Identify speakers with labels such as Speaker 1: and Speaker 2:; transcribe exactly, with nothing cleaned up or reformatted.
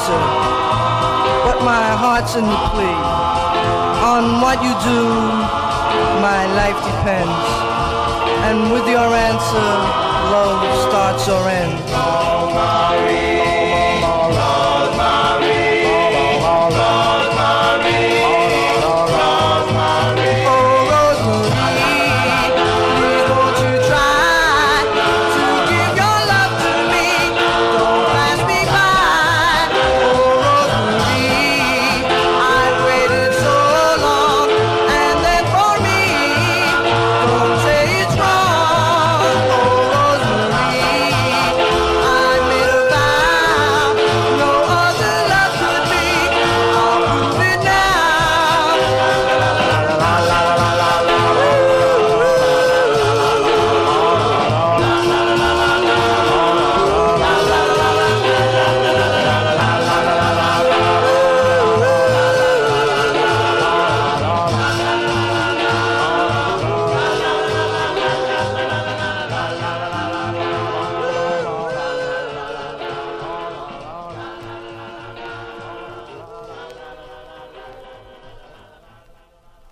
Speaker 1: answer, but my heart's in the plea. On what you do, my life depends, and with your answer, love starts or ends.